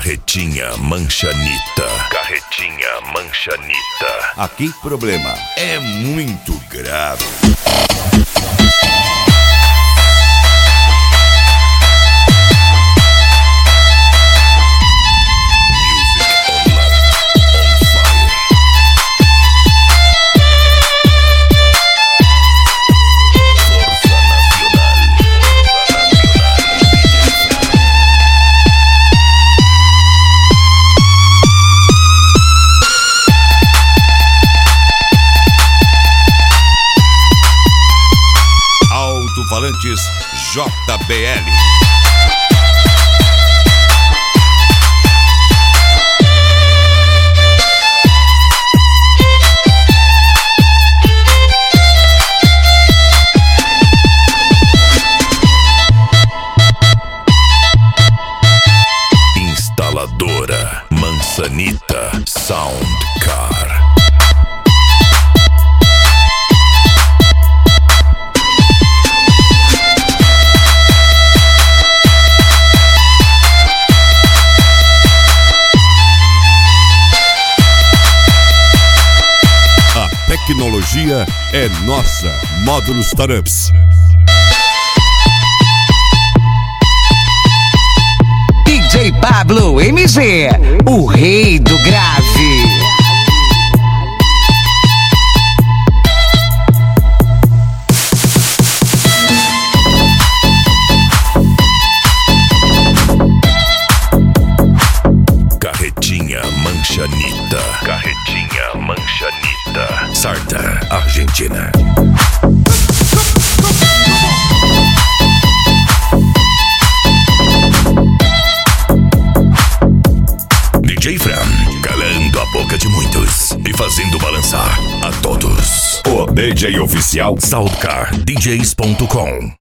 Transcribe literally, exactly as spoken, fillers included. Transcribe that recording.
Carretinha Manchanita. Carretinha Manchanita. Aqui problema é muito grave. Alto-falantes J B L. Instaladora Manchanita Soundcar. Tecnologia é nossa. Módulos Taramps. D J Pablo M G, o rei do grave. Carretinha Manchanita. Carretinha Manchanita. Sarta, Argentina. D J Fran, calando a boca de muitos e fazendo balançar a todos. O D J oficial Soundcar D Js ponto com.